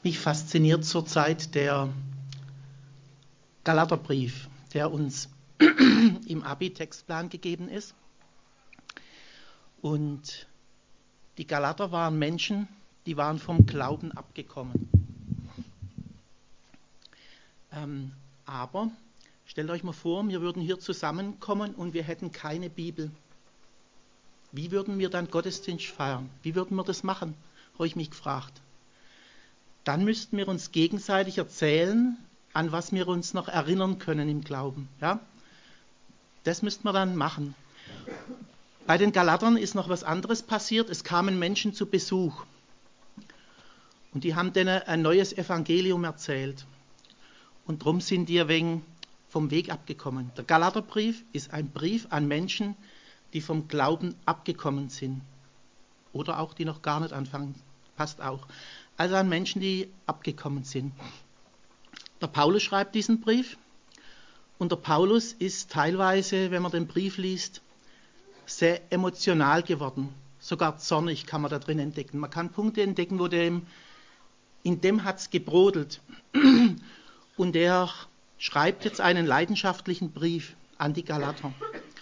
Mich fasziniert zurzeit der Galaterbrief, der uns im Abi-Textplan gegeben ist. Und die Galater waren Menschen, die waren vom Glauben abgekommen. Aber stellt euch mal vor, wir würden hier zusammenkommen und wir hätten keine Bibel. Wie würden wir dann Gottesdienst feiern? Wie würden wir das machen? Habe ich mich gefragt. Dann müssten wir uns gegenseitig erzählen, an was wir uns noch erinnern können im Glauben. Ja? Das müssten wir dann machen. Bei den Galatern ist noch was anderes passiert. Es kamen Menschen zu Besuch. Und die haben denen ein neues Evangelium erzählt. Und darum sind die ein wenig vom Weg abgekommen. Der Galaterbrief ist ein Brief an Menschen, die vom Glauben abgekommen sind. Oder auch die noch gar nicht anfangen. Passt auch. Also an Menschen, die abgekommen sind. Der Paulus schreibt diesen Brief. Und der Paulus ist teilweise, wenn man den Brief liest, sehr emotional geworden. Sogar zornig kann man da drin entdecken. Man kann Punkte entdecken, wo in dem hat es gebrodelt. Und er schreibt jetzt einen leidenschaftlichen Brief an die Galater.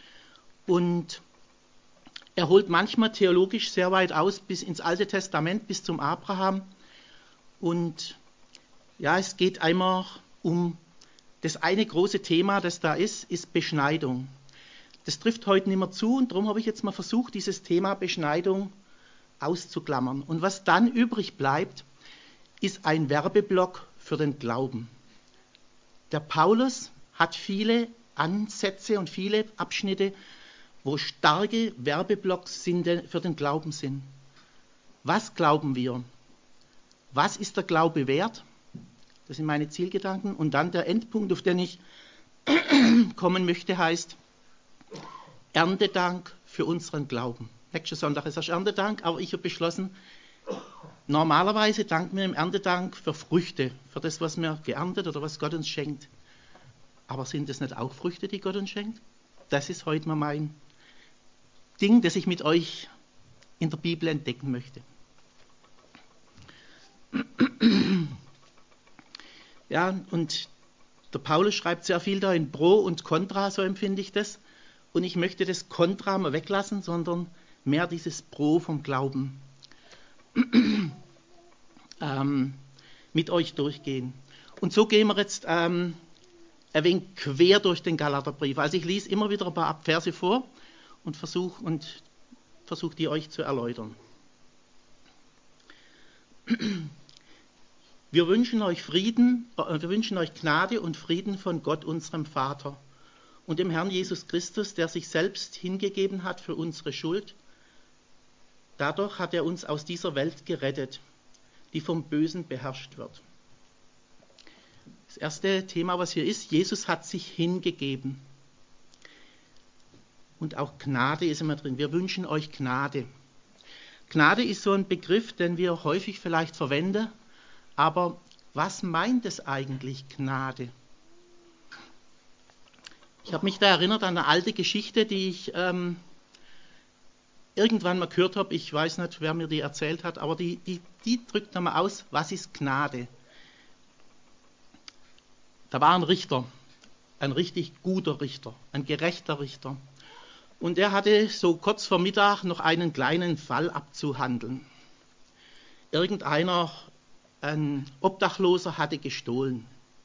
Und er holt manchmal theologisch sehr weit aus, bis ins Alte Testament, bis zum Abraham. Und ja, es geht einmal um das eine große Thema, das da ist Beschneidung. Das trifft heute nicht mehr zu und darum habe ich jetzt mal versucht, dieses Thema Beschneidung auszuklammern. Und was dann übrig bleibt, ist ein Werbeblock für den Glauben. Der Paulus hat viele Ansätze und viele Abschnitte, wo starke Werbeblocks für den Glauben sind. Was glauben wir? Was ist der Glaube wert? Das sind meine Zielgedanken. Und dann der Endpunkt, auf den ich kommen möchte, heißt Erntedank für unseren Glauben. Nächsten Sonntag ist erst Erntedank, aber ich habe beschlossen, normalerweise danken wir im Erntedank für Früchte, für das, was wir geerntet oder was Gott uns schenkt. Aber sind das nicht auch Früchte, die Gott uns schenkt? Das ist heute mal mein Ding, das ich mit euch in der Bibel entdecken möchte. Ja, und der Paulus schreibt sehr viel da in Pro und Contra, so empfinde ich das. Und ich möchte das Contra mal weglassen, sondern mehr dieses Pro vom Glauben mit euch durchgehen. Und so gehen wir jetzt ein wenig quer durch den Galaterbrief. Also ich lese immer wieder ein paar Verse vor und versuche die euch zu erläutern. Wir wünschen euch Gnade und Frieden von Gott, unserem Vater, und dem Herrn Jesus Christus, der sich selbst hingegeben hat für unsere Schuld. Dadurch hat er uns aus dieser Welt gerettet, die vom Bösen beherrscht wird. Das erste Thema, was hier ist, Jesus hat sich hingegeben. Und auch Gnade ist immer drin. Wir wünschen euch Gnade. Gnade ist so ein Begriff, den wir häufig vielleicht verwenden, aber was meint es eigentlich, Gnade? Ich habe mich da erinnert an eine alte Geschichte, die ich irgendwann mal gehört habe. Ich weiß nicht, wer mir die erzählt hat, aber die drückt einmal aus, was ist Gnade? Da war ein Richter, ein richtig guter Richter, ein gerechter Richter. Und er hatte so kurz vor Mittag noch einen kleinen Fall abzuhandeln. Ein Obdachloser hatte gestohlen.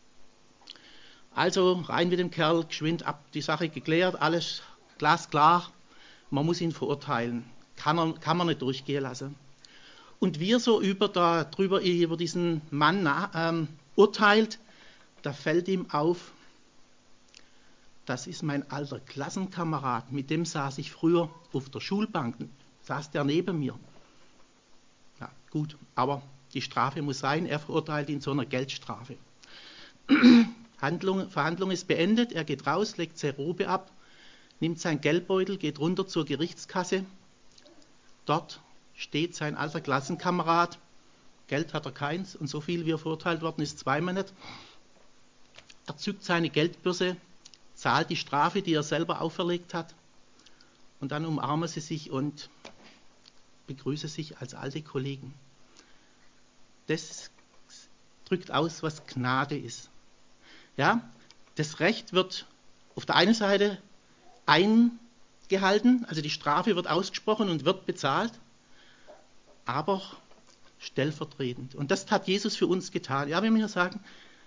Also rein mit dem Kerl, geschwind ab, die Sache geklärt, alles glasklar, man muss ihn verurteilen. Kann man nicht durchgehen lassen. Und wie er so über diesen Mann urteilt, da fällt ihm auf, das ist mein alter Klassenkamerad, mit dem saß ich früher auf der Schulbank, saß der neben mir. Ja, gut, aber die Strafe muss sein, er verurteilt ihn zu einer Geldstrafe. Verhandlung ist beendet, er geht raus, legt seine Robe ab, nimmt seinen Geldbeutel, geht runter zur Gerichtskasse. Dort steht sein alter Klassenkamerad, Geld hat er keins und so viel wie er verurteilt worden ist, zweimal nicht. Er zückt seine Geldbörse, zahlt die Strafe, die er selber auferlegt hat, und dann umarmen sie sich und begrüßen sich als alte Kollegen. Das drückt aus, was Gnade ist. Ja, das Recht wird auf der einen Seite eingehalten, also die Strafe wird ausgesprochen und wird bezahlt, aber stellvertretend. Und das hat Jesus für uns getan. Ja, wenn wir hier sagen,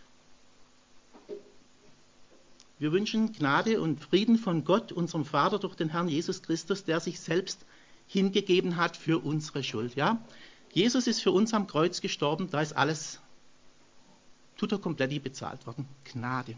wir wünschen Gnade und Frieden von Gott, unserem Vater, durch den Herrn Jesus Christus, der sich selbst hingegeben hat für unsere Schuld. Ja? Jesus ist für uns am Kreuz gestorben, da ist alles tutto completi bezahlt worden. Gnade.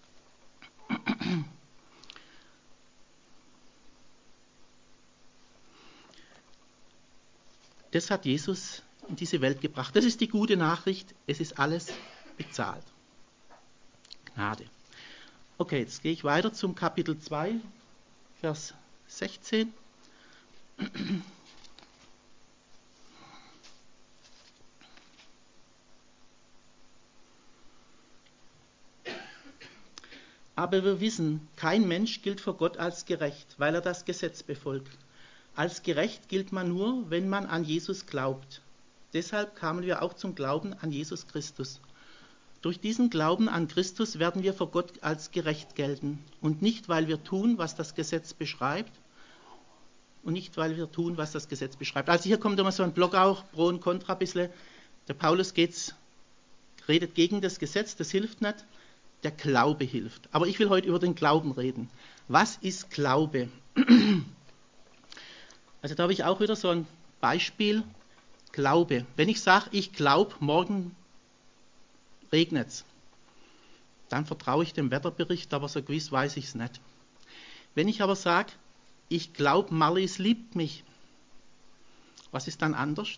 Das hat Jesus in diese Welt gebracht. Das ist die gute Nachricht. Es ist alles bezahlt. Gnade. Okay, jetzt gehe ich weiter zum Kapitel 2, Vers 16. Aber wir wissen, kein Mensch gilt vor Gott als gerecht, weil er das Gesetz befolgt. Als gerecht gilt man nur, wenn man an Jesus glaubt. Deshalb kamen wir auch zum Glauben an Jesus Christus. Durch diesen Glauben an Christus werden wir vor Gott als gerecht gelten. Und nicht, weil wir tun, was das Gesetz beschreibt. Also hier kommt immer so ein Block auch, Pro und Contra ein bisschen. Der Paulus redet gegen das Gesetz, das hilft nicht. Der Glaube hilft. Aber ich will heute über den Glauben reden. Was ist Glaube? Also da habe ich auch wieder so ein Beispiel. Glaube. Wenn ich sage, ich glaube, morgen regnet es, dann vertraue ich dem Wetterbericht, aber so gewiss weiß ich es nicht. Wenn ich aber sage, ich glaube, Marlies liebt mich, was ist dann anders?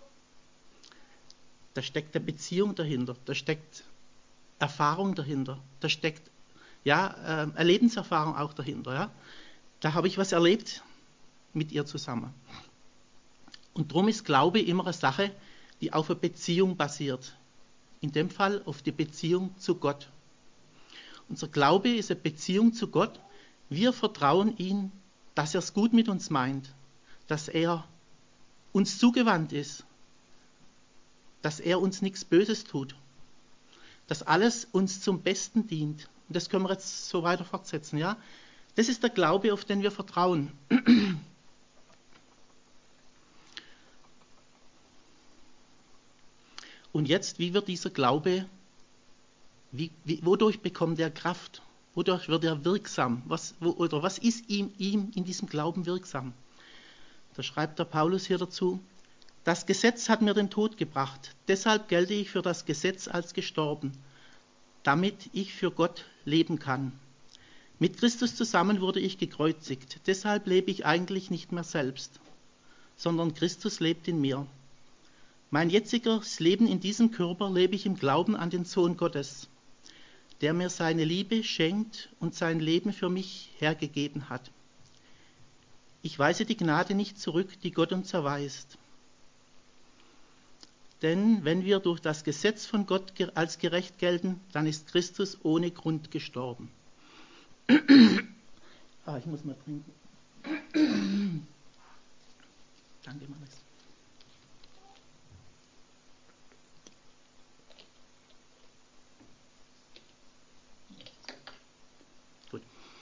Da steckt eine Beziehung dahinter, da steckt Erfahrung dahinter, da steckt eine Lebenserfahrung auch dahinter. Ja? Da habe ich was erlebt mit ihr zusammen. Und darum ist Glaube immer eine Sache, die auf eine Beziehung basiert. In dem Fall auf die Beziehung zu Gott. Unser Glaube ist eine Beziehung zu Gott. Wir vertrauen ihm, dass er es gut mit uns meint, dass er uns zugewandt ist, dass er uns nichts Böses tut, dass alles uns zum Besten dient. Und das können wir jetzt so weiter fortsetzen. Ja? Das ist der Glaube, auf den wir vertrauen. Und jetzt, wie wird dieser Glaube, wodurch bekommt er Kraft? Wodurch wird er wirksam? Was ist ihm in diesem Glauben wirksam? Da schreibt der Paulus hier dazu, das Gesetz hat mir den Tod gebracht, deshalb gelte ich für das Gesetz als gestorben, damit ich für Gott leben kann. Mit Christus zusammen wurde ich gekreuzigt, deshalb lebe ich eigentlich nicht mehr selbst, sondern Christus lebt in mir. Mein jetziges Leben in diesem Körper lebe ich im Glauben an den Sohn Gottes, der mir seine Liebe schenkt und sein Leben für mich hergegeben hat. Ich weise die Gnade nicht zurück, die Gott uns erweist. Denn wenn wir durch das Gesetz von Gott als gerecht gelten, dann ist Christus ohne Grund gestorben. Ich muss mal trinken. Danke, Maris. Gut.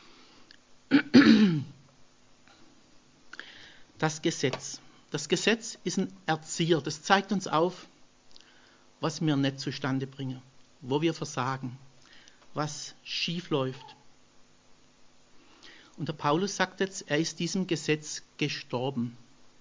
Das Gesetz. Das Gesetz ist ein Erzieher. Das zeigt uns auf, was wir nicht zustande bringen, wo wir versagen, was schief läuft. Und der Paulus sagt jetzt, er ist diesem Gesetz gestorben,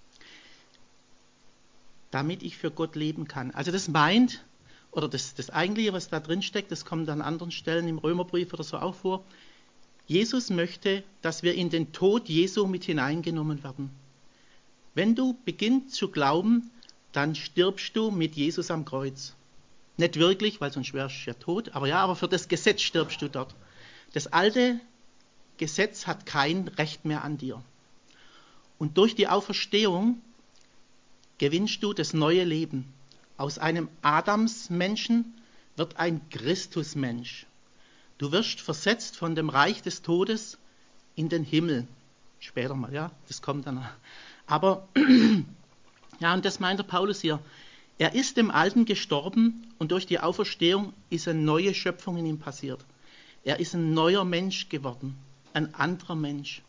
damit ich für Gott leben kann. Also das meint, oder das Eigentliche, was da drin steckt, das kommt an anderen Stellen im Römerbrief oder so auch vor, Jesus möchte, dass wir in den Tod Jesu mit hineingenommen werden. Wenn du beginnst zu glauben, dann stirbst du mit Jesus am Kreuz. Nicht wirklich, weil sonst wärst du ja tot, aber für das Gesetz stirbst du dort. Das alte Gesetz hat kein Recht mehr an dir. Und durch die Auferstehung gewinnst du das neue Leben. Aus einem Adamsmenschen wird ein Christusmensch. Du wirst versetzt von dem Reich des Todes in den Himmel. Später mal, ja, das kommt dann. Aber, ja, und das meint der Paulus hier. Er ist dem Alten gestorben und durch die Auferstehung ist eine neue Schöpfung in ihm passiert. Er ist ein neuer Mensch geworden, ein anderer Mensch.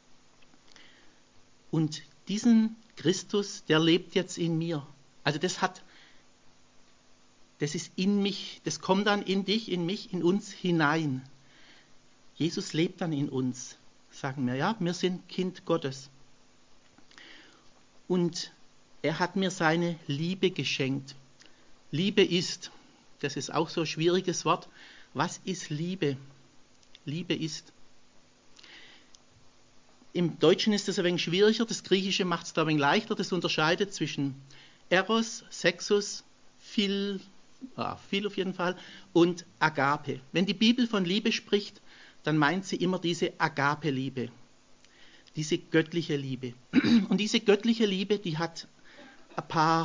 Und diesen Christus, der lebt jetzt in mir. Also das ist in mich, das kommt dann in dich, in mich, in uns hinein. Jesus lebt dann in uns, sagen wir, ja, wir sind Kind Gottes. Und er hat mir seine Liebe geschenkt. Liebe ist, das ist auch so ein schwieriges Wort. Was ist Liebe? Liebe ist. Im Deutschen ist das ein wenig schwieriger, das Griechische macht es da ein wenig leichter, das unterscheidet zwischen Eros, Sexus, viel auf jeden Fall, und Agape. Wenn die Bibel von Liebe spricht, dann meint sie immer diese Agape-Liebe, diese göttliche Liebe. Und diese göttliche Liebe, die hat ein paar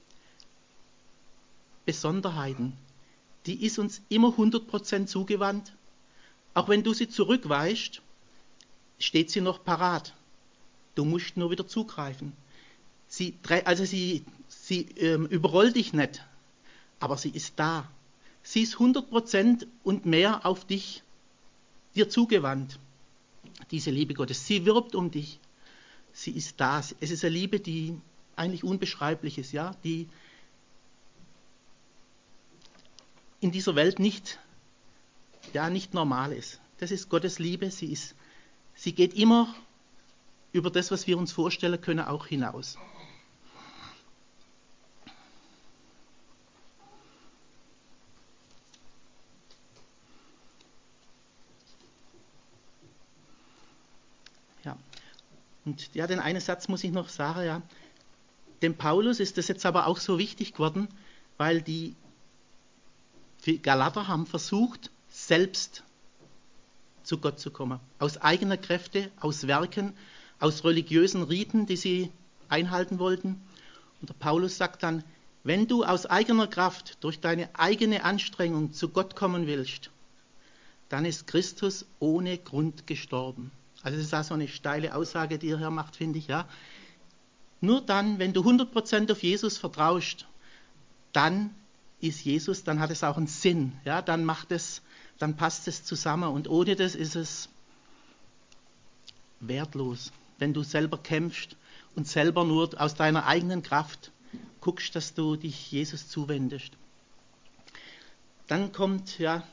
Besonderheiten. Die ist uns immer 100% zugewandt. Auch wenn du sie zurückweist, steht sie noch parat. Du musst nur wieder zugreifen. Sie überrollt dich nicht, aber sie ist da. Sie ist 100% und mehr auf dich, dir zugewandt, diese Liebe Gottes. Sie wirbt um dich. Sie ist da. Es ist eine Liebe, die eigentlich unbeschreiblich ist, ja, die in dieser Welt nicht normal ist. Das ist Gottes Liebe. Sie geht immer über das, was wir uns vorstellen können, auch hinaus. Ja. Und ja, den einen Satz muss ich noch sagen, ja. Dem Paulus ist das jetzt aber auch so wichtig geworden, weil die Galater haben versucht, selbst zu Gott zu kommen. Aus eigener Kräfte, aus Werken, aus religiösen Riten, die sie einhalten wollten. Und der Paulus sagt dann, wenn du aus eigener Kraft, durch deine eigene Anstrengung zu Gott kommen willst, dann ist Christus ohne Grund gestorben. Also das ist auch so eine steile Aussage, die er hier macht, finde ich, ja. Nur dann, wenn du 100% auf Jesus vertraust, dann ist Jesus, dann hat es auch einen Sinn, ja, dann passt es zusammen und ohne das ist es wertlos, wenn du selber kämpfst und selber nur aus deiner eigenen Kraft guckst, dass du dich Jesus zuwendest. Dann kommt, ja,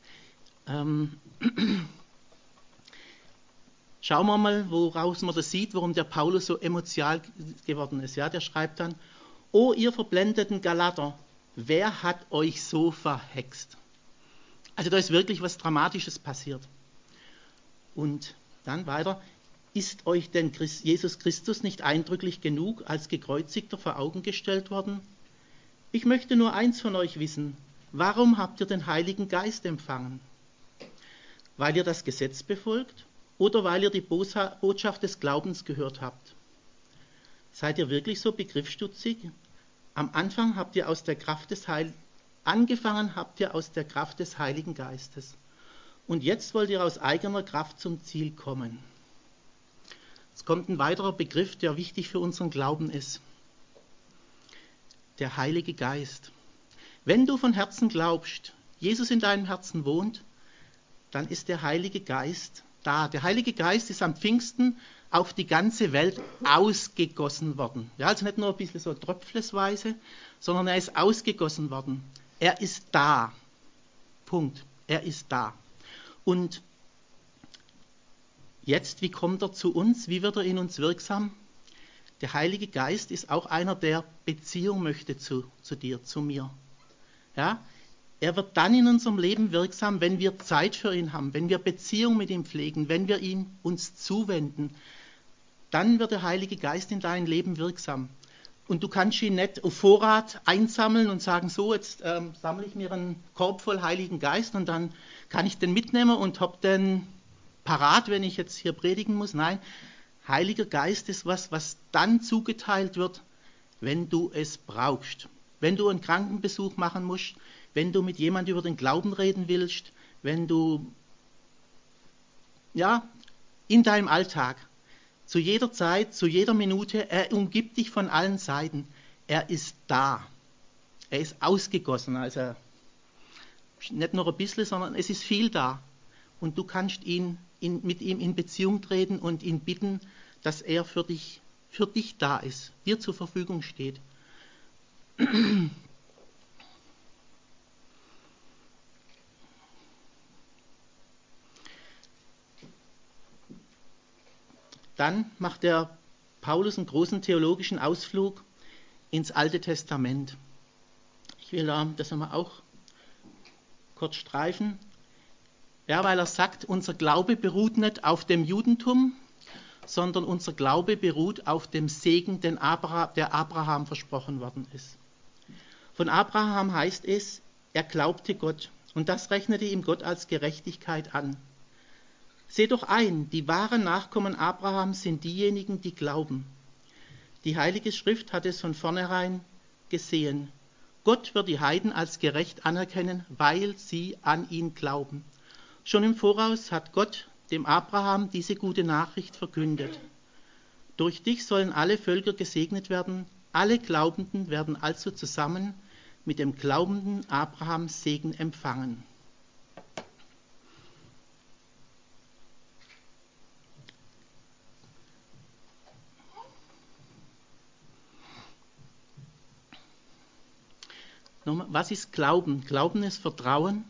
schauen wir mal, woraus man das sieht, warum der Paulus so emotional geworden ist. Ja, der schreibt dann, O ihr verblendeten Galater, wer hat euch so verhext? Also da ist wirklich was Dramatisches passiert. Und dann weiter, ist euch denn Jesus Christus nicht eindrücklich genug als Gekreuzigter vor Augen gestellt worden? Ich möchte nur eins von euch wissen, warum habt ihr den Heiligen Geist empfangen? Weil ihr das Gesetz befolgt oder weil ihr die Botschaft des Glaubens gehört habt? Seid ihr wirklich so begriffsstutzig? Am Anfang habt ihr angefangen habt ihr aus der Kraft des Heiligen Geistes. Und jetzt wollt ihr aus eigener Kraft zum Ziel kommen. Es kommt ein weiterer Begriff, der wichtig für unseren Glauben ist. Der Heilige Geist. Wenn du von Herzen glaubst, Jesus in deinem Herzen wohnt, dann ist der Heilige Geist da. Der Heilige Geist ist am Pfingsten auf die ganze Welt ausgegossen worden. Ja, also nicht nur ein bisschen so tröpflesweise, sondern er ist ausgegossen worden. Er ist da. Punkt. Er ist da. Und jetzt, wie kommt er zu uns? Wie wird er in uns wirksam? Der Heilige Geist ist auch einer, der Beziehung möchte zu dir, zu mir. Ja? Er wird dann in unserem Leben wirksam, wenn wir Zeit für ihn haben, wenn wir Beziehung mit ihm pflegen, wenn wir ihn uns zuwenden. Dann wird der Heilige Geist in dein Leben wirksam. Und du kannst ihn nicht auf Vorrat einsammeln und sagen, so, jetzt sammle ich mir einen Korb voll Heiligen Geist und dann kann ich den mitnehmen und habe den parat, wenn ich jetzt hier predigen muss. Nein, Heiliger Geist ist was dann zugeteilt wird, wenn du es brauchst. Wenn du einen Krankenbesuch machen musst, wenn du mit jemandem über den Glauben reden willst, wenn du, ja, in deinem Alltag, zu jeder Zeit, zu jeder Minute, er umgibt dich von allen Seiten. Er ist da. Er ist ausgegossen, also nicht nur ein bisschen, sondern es ist viel da. Und du kannst mit ihm in Beziehung treten und ihn bitten, dass er für dich da ist, dir zur Verfügung steht. Dann macht der Paulus einen großen theologischen Ausflug ins Alte Testament. Ich will das einmal auch kurz streifen. Ja, weil er sagt, unser Glaube beruht nicht auf dem Judentum, sondern unser Glaube beruht auf dem Segen, der Abraham versprochen worden ist. Von Abraham heißt es, er glaubte Gott und das rechnete ihm Gott als Gerechtigkeit an. Seht doch ein, die wahren Nachkommen Abrahams sind diejenigen, die glauben. Die Heilige Schrift hat es von vornherein gesehen. Gott wird die Heiden als gerecht anerkennen, weil sie an ihn glauben. Schon im Voraus hat Gott dem Abraham diese gute Nachricht verkündet. Durch dich sollen alle Völker gesegnet werden, alle Glaubenden werden also zusammen mit dem glaubenden Abraham Segen empfangen. Nochmal, was ist Glauben? Glauben ist Vertrauen.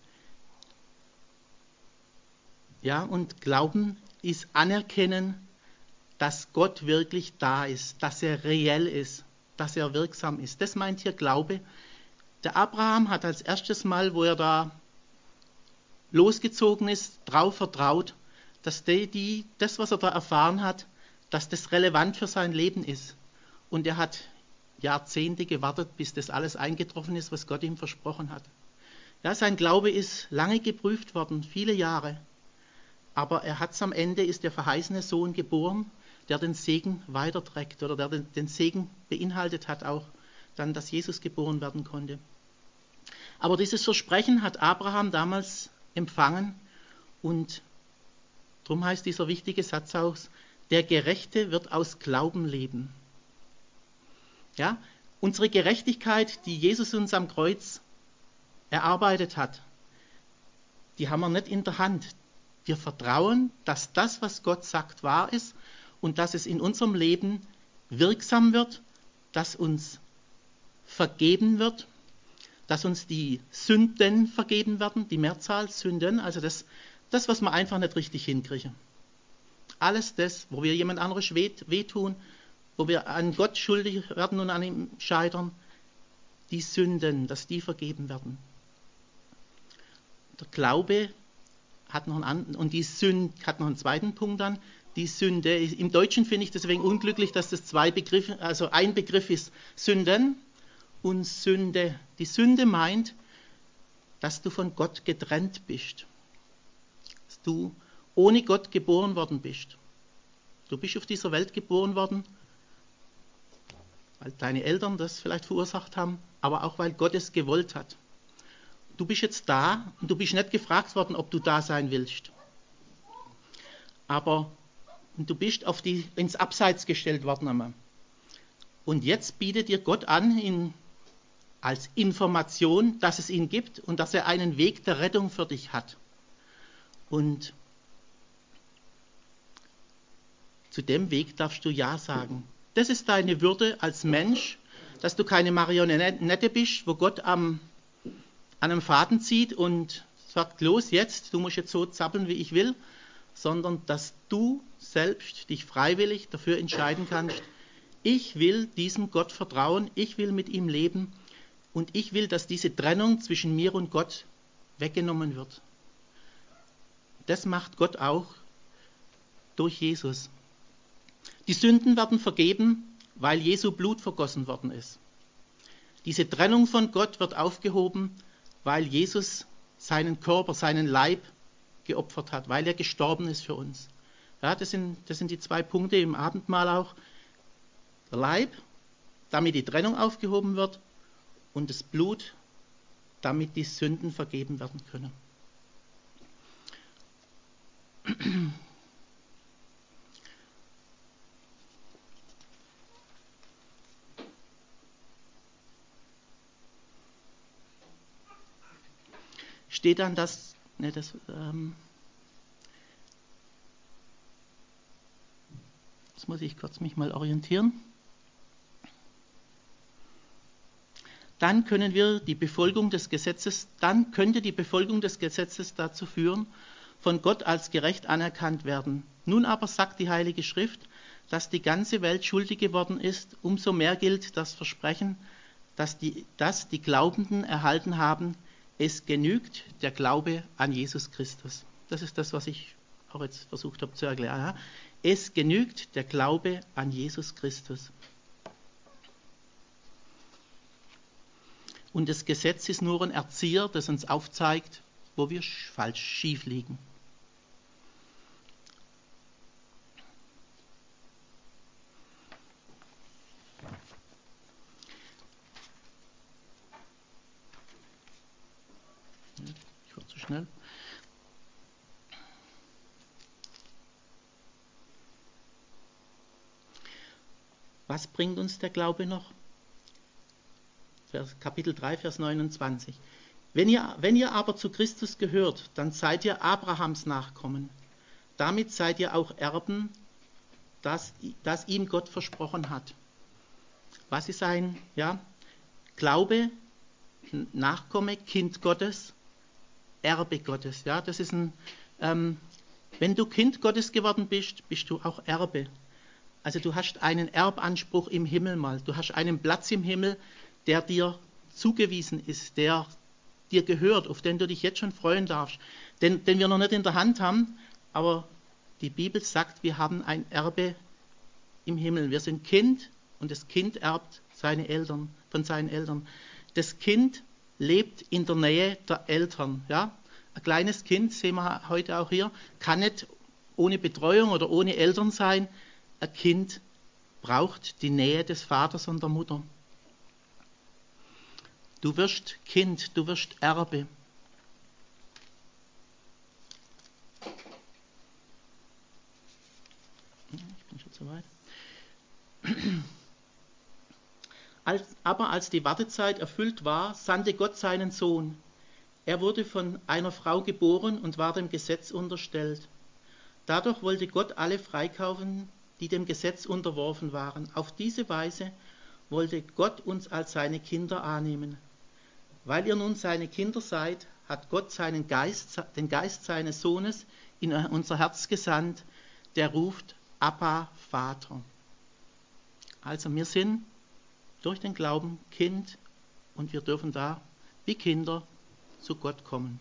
Ja, und Glauben ist Anerkennen, dass Gott wirklich da ist, dass er reell ist, dass er wirksam ist. Das meint hier Glaube. Der Abraham hat als erstes Mal, wo er da losgezogen ist, darauf vertraut, dass das, was er da erfahren hat, dass das relevant für sein Leben ist. Und er hat Jahrzehnte gewartet, bis das alles eingetroffen ist, was Gott ihm versprochen hat. Ja, sein Glaube ist lange geprüft worden, viele Jahre. Aber am Ende ist der verheißene Sohn geboren, der den Segen weiterträgt oder der den Segen beinhaltet hat auch, dann, dass Jesus geboren werden konnte. Aber dieses Versprechen hat Abraham damals empfangen und darum heißt dieser wichtige Satz auch, der Gerechte wird aus Glauben leben. Ja, unsere Gerechtigkeit, die Jesus uns am Kreuz erarbeitet hat, die haben wir nicht in der Hand. Wir vertrauen, dass das, was Gott sagt, wahr ist und dass es in unserem Leben wirksam wird, dass uns vergeben wird, dass uns die Sünden vergeben werden, die Mehrzahl Sünden, also das, was wir einfach nicht richtig hinkriegen. Alles das, wo wir jemand anderes wehtun, wo wir an Gott schuldig werden und an ihm scheitern, die Sünden, dass die vergeben werden. Der Glaube hat noch und die Sünde hat noch einen zweiten Punkt dann. Die Sünde, im Deutschen finde ich deswegen unglücklich, dass das ein Begriff ist, Sünden und Sünde. Die Sünde meint, dass du von Gott getrennt bist. Dass du ohne Gott geboren worden bist. Du bist auf dieser Welt geboren worden, weil deine Eltern das vielleicht verursacht haben, aber auch weil Gott es gewollt hat. Du bist jetzt da und du bist nicht gefragt worden, ob du da sein willst. Aber du bist ins Abseits gestellt worden. Und jetzt bietet dir Gott an, als Information, dass es ihn gibt und dass er einen Weg der Rettung für dich hat. Und zu dem Weg darfst du Ja sagen. Das ist deine Würde als Mensch, dass du keine Marionette bist, wo Gott an einem Faden zieht und sagt, los jetzt, du musst jetzt so zappeln, wie ich will, sondern dass du selbst dich freiwillig dafür entscheiden kannst, ich will diesem Gott vertrauen, ich will mit ihm leben und ich will, dass diese Trennung zwischen mir und Gott weggenommen wird. Das macht Gott auch durch Jesus. Die Sünden werden vergeben, weil Jesu Blut vergossen worden ist. Diese Trennung von Gott wird aufgehoben, weil Jesus seinen Körper, seinen Leib geopfert hat, weil er gestorben ist für uns. Ja, das sind die zwei Punkte im Abendmahl auch. Der Leib, damit die Trennung aufgehoben wird, und das Blut, damit die Sünden vergeben werden können. steht dann das muss ich kurz mich mal orientieren. Dann könnte die Befolgung des Gesetzes dazu führen, von Gott als gerecht anerkannt werden. Nun aber sagt die Heilige Schrift, dass die ganze Welt schuldig geworden ist, umso mehr gilt das Versprechen, dass die Glaubenden erhalten haben, es genügt der Glaube an Jesus Christus. Das ist das, was ich auch jetzt versucht habe zu erklären. Ja? Es genügt der Glaube an Jesus Christus. Und das Gesetz ist nur ein Erzieher, das uns aufzeigt, wo wir schief liegen. Ich war zu schnell. Was bringt uns der Glaube noch? Kapitel 3, Vers 29. Wenn ihr aber zu Christus gehört, dann seid ihr Abrahams Nachkommen. Damit seid ihr auch Erben, das ihm Gott versprochen hat. Was ist ein Glaube, Nachkomme, Kind Gottes, Erbe Gottes? Ja, das ist wenn du Kind Gottes geworden bist, bist du auch Erbe. Also du hast einen Erbanspruch im Himmel mal. Du hast einen Platz im Himmel, der dir zugewiesen ist, der dir gehört, auf den du dich jetzt schon freuen darfst, den wir noch nicht in der Hand haben, aber die Bibel sagt, wir haben ein Erbe im Himmel. Wir sind Kind und das Kind erbt von seinen Eltern. Das Kind lebt in der Nähe der Eltern. Ja? Ein kleines Kind, sehen wir heute auch hier, kann nicht ohne Betreuung oder ohne Eltern sein. Ein Kind braucht die Nähe des Vaters und der Mutter. Du wirst Kind, du wirst Erbe. Ich bin schon zu weit. Aber als die Wartezeit erfüllt war, sandte Gott seinen Sohn. Er wurde von einer Frau geboren und war dem Gesetz unterstellt. Dadurch wollte Gott alle freikaufen, die dem Gesetz unterworfen waren. Auf diese Weise wollte Gott uns als seine Kinder annehmen. Weil ihr nun seine Kinder seid, hat Gott den Geist seines Sohnes in unser Herz gesandt, der ruft, Abba, Vater. Also wir sind durch den Glauben Kind und wir dürfen da wie Kinder zu Gott kommen.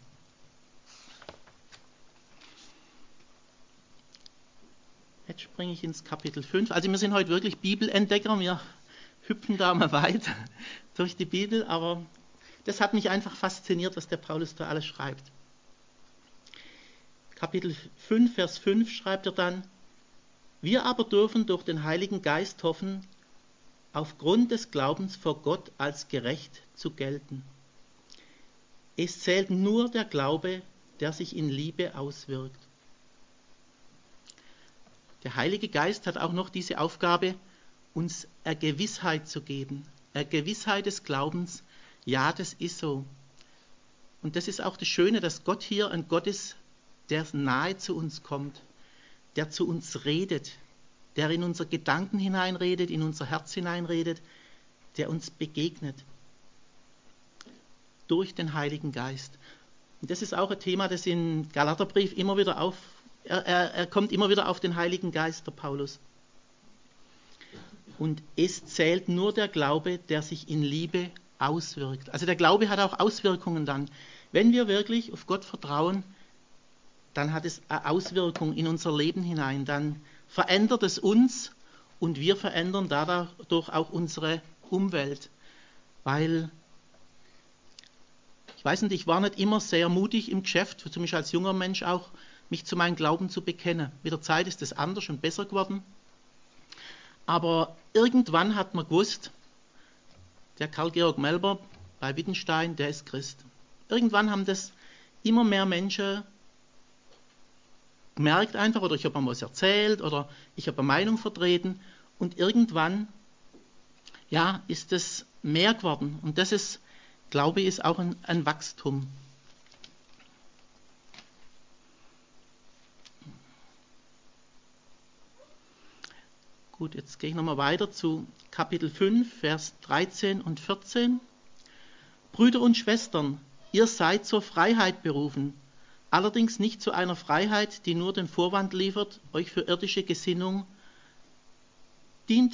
Jetzt springe ich ins Kapitel 5. Also wir sind heute wirklich Bibelentdecker, wir hüpfen da mal weit durch die Bibel, aber das hat mich einfach fasziniert, was der Paulus da alles schreibt. Kapitel 5, Vers 5 schreibt er dann, wir aber dürfen durch den Heiligen Geist hoffen, aufgrund des Glaubens vor Gott als gerecht zu gelten. Es zählt nur der Glaube, der sich in Liebe auswirkt. Der Heilige Geist hat auch noch diese Aufgabe, uns eine Gewissheit zu geben, eine Gewissheit des Glaubens, ja, das ist so. Und das ist auch das Schöne, dass Gott hier ein Gott ist, der nahe zu uns kommt, der zu uns redet, der in unsere Gedanken hineinredet, in unser Herz hineinredet, der uns begegnet. Durch den Heiligen Geist. Und das ist auch ein Thema, das im Galaterbrief immer wieder er kommt immer wieder auf den Heiligen Geist, der Paulus. Und es zählt nur der Glaube, der sich in Liebe auswirkt. Also der Glaube hat auch Auswirkungen dann. Wenn wir wirklich auf Gott vertrauen, dann hat es eine Auswirkung in unser Leben hinein. Dann verändert es uns und wir verändern dadurch auch unsere Umwelt. Weil, ich weiß nicht, ich war nicht immer sehr mutig im Geschäft, zum Beispiel als junger Mensch auch, mich zu meinem Glauben zu bekennen. Mit der Zeit ist es anders und besser geworden. Aber irgendwann hat man gewusst, der Karl-Georg Melber bei Wittenstein, der ist Christ. Irgendwann haben das immer mehr Menschen gemerkt einfach, oder ich habe mal was erzählt, oder ich habe eine Meinung vertreten, und irgendwann, ja, ist es mehr geworden. Und das ist, glaube ich, ist auch ein Wachstum. Gut, jetzt gehe ich nochmal weiter zu Kapitel 5, Vers 13 und 14. Brüder und Schwestern, ihr seid zur Freiheit berufen, allerdings nicht zu einer Freiheit, die nur den Vorwand liefert, euch für irdische Gesinnung dient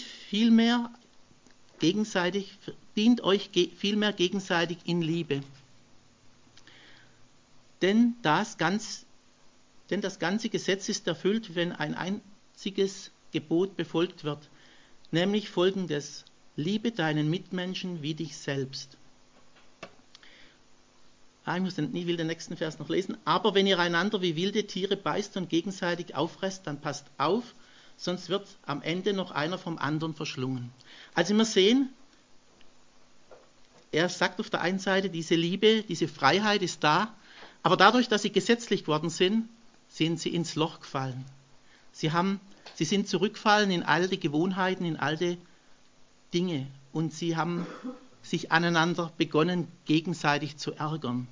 euch vielmehr gegenseitig in Liebe. Denn das ganze Gesetz ist erfüllt, wenn ein einziges Gebot befolgt wird, nämlich folgendes: Liebe deinen Mitmenschen wie dich selbst. Ich will den nächsten Vers noch lesen. Aber wenn ihr einander wie wilde Tiere beißt und gegenseitig auffresst, dann passt auf, sonst wird am Ende noch einer vom anderen verschlungen. Also wir sehen, er sagt auf der einen Seite, diese Liebe, diese Freiheit ist da, aber dadurch, dass sie gesetzlich geworden sind sie ins Loch gefallen. Sie sind zurückgefallen in alte Gewohnheiten, in alte Dinge und sie haben sich aneinander begonnen, gegenseitig zu ärgern.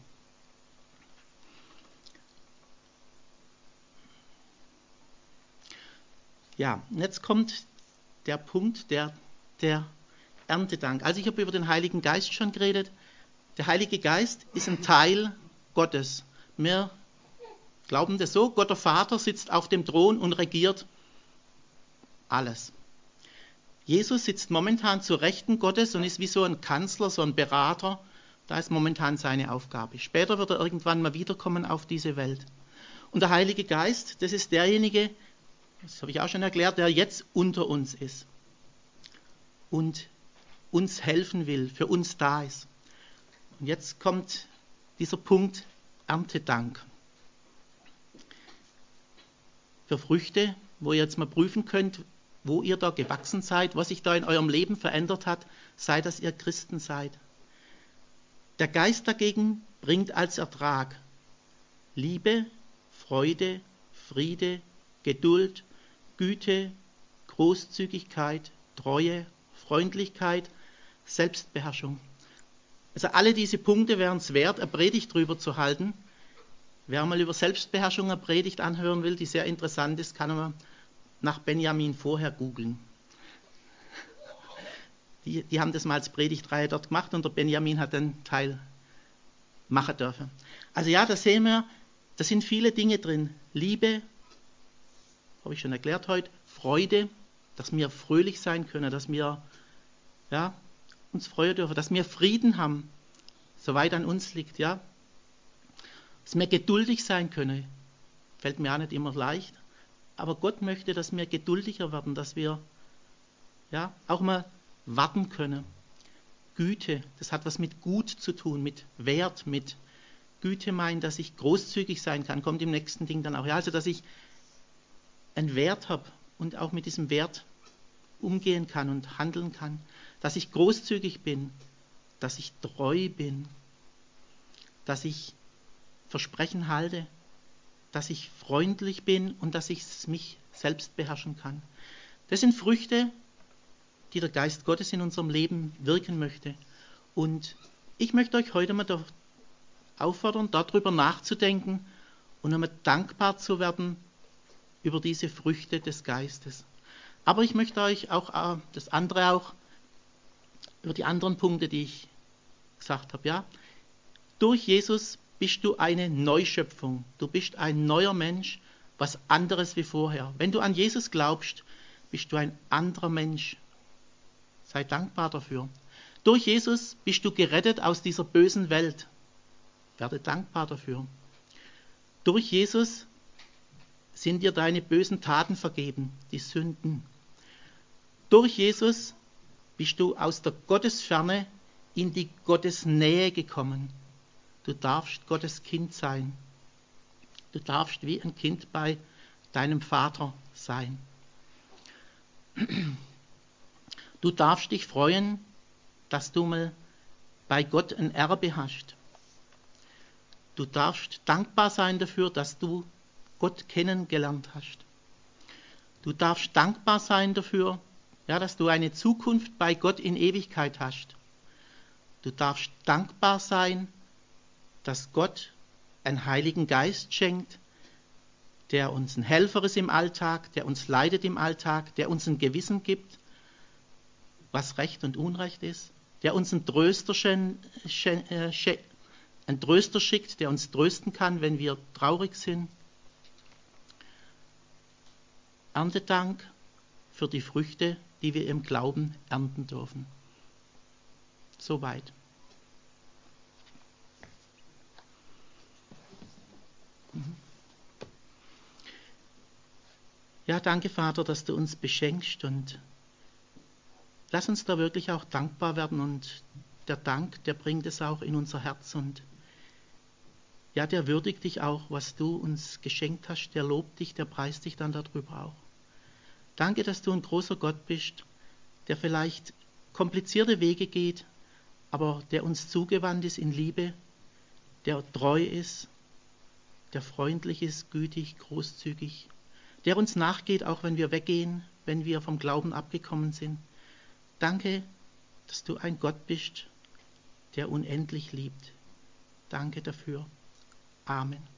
Ja, und jetzt kommt der Punkt der Erntedank. Also ich habe über den Heiligen Geist schon geredet. Der Heilige Geist ist ein Teil Gottes. Wir glauben das so, Gott der Vater sitzt auf dem Thron und regiert alles. Jesus sitzt momentan zur Rechten Gottes und ist wie so ein Kanzler, so ein Berater. Da ist momentan seine Aufgabe. Später wird er irgendwann mal wiederkommen auf diese Welt. Und der Heilige Geist, das ist derjenige, das habe ich auch schon erklärt, der jetzt unter uns ist und uns helfen will, für uns da ist. Und jetzt kommt dieser Punkt Erntedank. Für Früchte, wo ihr jetzt mal prüfen könnt, wo ihr da gewachsen seid, was sich da in eurem Leben verändert hat, sei dass ihr Christen seid. Der Geist dagegen bringt als Ertrag Liebe, Freude, Friede, Geduld, Güte, Großzügigkeit, Treue, Freundlichkeit, Selbstbeherrschung. Also alle diese Punkte wären es wert, eine Predigt drüber zu halten. Wer mal über Selbstbeherrschung eine Predigt anhören will, die sehr interessant ist, kann man nach Benjamin vorher googeln. Die haben das mal als Predigtreihe dort gemacht und der Benjamin hat den Teil machen dürfen. Also ja, da sehen wir, da sind viele Dinge drin. Liebe, habe ich schon erklärt heute, Freude, dass wir fröhlich sein können, dass wir uns freuen dürfen, dass wir Frieden haben, soweit an uns liegt, ja. Dass wir geduldig sein können, fällt mir auch nicht immer leicht, aber Gott möchte, dass wir geduldiger werden, dass wir auch mal warten können. Güte, das hat was mit Gut zu tun, mit Wert, mit Güte meint, dass ich großzügig sein kann, kommt im nächsten Ding dann auch. Ja, also dass ich einen Wert habe und auch mit diesem Wert umgehen kann und handeln kann. Dass ich großzügig bin, dass ich treu bin, dass ich Versprechen halte, dass ich freundlich bin und dass ich mich selbst beherrschen kann. Das sind Früchte, die der Geist Gottes in unserem Leben wirken möchte. Und ich möchte euch heute mal auffordern, darüber nachzudenken und einmal dankbar zu werden über diese Früchte des Geistes. Aber ich möchte euch auch das andere auch über die anderen Punkte, die ich gesagt habe. Ja? Durch Jesus bist du eine Neuschöpfung. Du bist ein neuer Mensch, was anderes wie vorher. Wenn du an Jesus glaubst, bist du ein anderer Mensch. Sei dankbar dafür. Durch Jesus bist du gerettet aus dieser bösen Welt. Werde dankbar dafür. Durch Jesus sind dir deine bösen Taten vergeben, die Sünden. Durch Jesus bist du aus der Gottesferne in die Gottesnähe gekommen. Du darfst Gottes Kind sein. Du darfst wie ein Kind bei deinem Vater sein. Du darfst dich freuen, dass du mal bei Gott ein Erbe hast. Du darfst dankbar sein dafür, dass du Gott kennengelernt hast. Du darfst dankbar sein dafür, dass du eine Zukunft bei Gott in Ewigkeit hast. Du darfst dankbar sein, dass Gott einen Heiligen Geist schenkt, der uns ein Helfer ist im Alltag, der uns leitet im Alltag, der uns ein Gewissen gibt, was Recht und Unrecht ist, der uns einen Tröster schickt, der uns trösten kann, wenn wir traurig sind. Erntedank für die Früchte, die wir im Glauben ernten dürfen. Soweit. Ja, danke Vater, dass du uns beschenkst und lass uns da wirklich auch dankbar werden und der Dank, der bringt es auch in unser Herz und ja, der würdigt dich auch, was du uns geschenkt hast, der lobt dich, der preist dich dann darüber auch. Danke, dass du ein großer Gott bist, der vielleicht komplizierte Wege geht, aber der uns zugewandt ist in Liebe, der treu ist, der freundlich ist, gütig, großzügig, der uns nachgeht, auch wenn wir weggehen, wenn wir vom Glauben abgekommen sind. Danke, dass du ein Gott bist, der unendlich liebt. Danke dafür. Amen.